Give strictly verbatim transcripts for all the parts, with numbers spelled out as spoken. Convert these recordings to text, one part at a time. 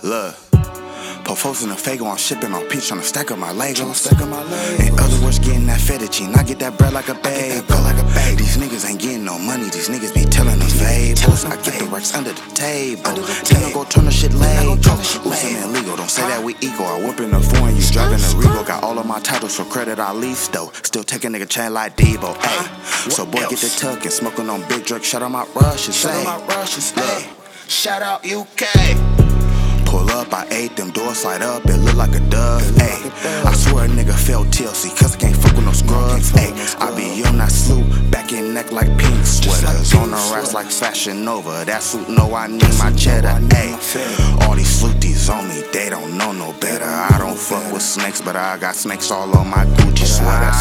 Look, Pofos in the Fago, I'm shipping on pitch, tryna stack up my Legos. In other words, getting that fettuccine, I get that bread like a babe. These niggas ain't getting no money, these niggas be telling us fables. I get the racks under the table, then I go turn the shit legal. Listen, illegal, don't say that we equal. I whip in the foreign, you driving the Regal. Got all of my titles for credit, I lease though. Still take a nigga chain like Debo. Ayy, so boy, get the tuck and smoking on Big Drake. Shout out my rushes, shout out my rushes, ayy. Shout out U K. Pull up, I ate them doors slide up, it look like a dove. Ayy, I swear a nigga felt T L C, cause I can't fuck with no scrubs. Ayy, I be on that sloop, back in neck like pink sweaters. On the racks like Fashion Nova, that suit know I need my cheddar. Ayy, all these flooties on me, they don't know no better. I don't fuck with snakes, but I got snakes all on my Gucci sweater.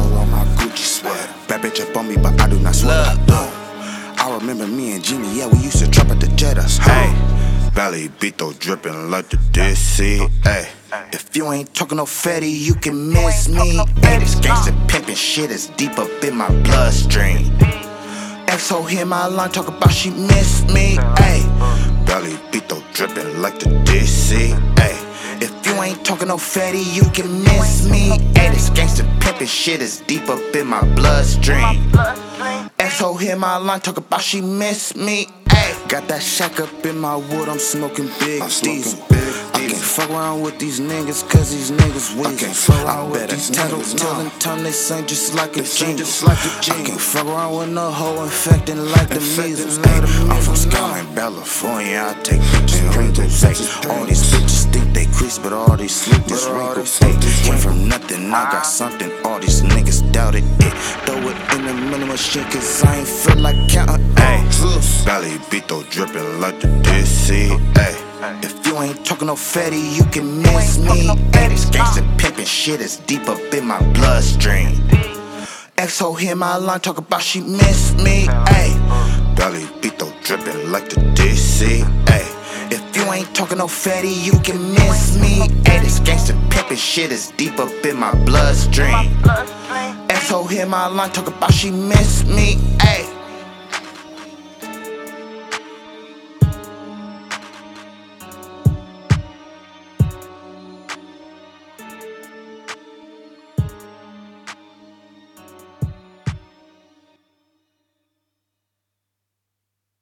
Ayy, bad bitch up on me, but I do not sweat. I remember me and Jimmy, yeah, we used to trap at the Jettas. Hey, Valley Bito dripping like the D C. Hey, if you ain't talking no fatty, you can miss me. Hey, this gangsta pimpin' shit is deep up in my bloodstream. X O hit my line, talk about she miss me. Hey, Valley Bito dripping like the D C. Hey, if you ain't talking no fatty, you can miss me. Hey, this gangsta pimpin' shit is deep up in my bloodstream. X O hit my line, talk about she miss me. Ay, got that shack up in my wood, I'm smoking big diesel. I can't fuck around with these niggas, cause these niggas weak. I can't fuck around with these niggas, till them time they sing just like a jingle. I can't fuck around with no hoe infecting like the measles. I'm from Skyline, California, I take bitches and wrinkles. All these bitches think they crease, but all these sleep is wrinkles. Came from nothing, I got something, all these niggas doubted it. Throw it in the minimum shit, cause I ain't feel like counting. Valley Bito dripping like the D C. Ay, if you ain't talking no fatty, you can miss me. Ay, this gangsta pimpin' shit is deep up in my bloodstream. X O hit my line, talk about she miss me. Ay, Valley Bito dripping like the D C. Ay, if you ain't talking no fatty, you can miss me. Ay, this gangsta pimpin' shit is deep up in my bloodstream. X O hit my line, talk about she miss me.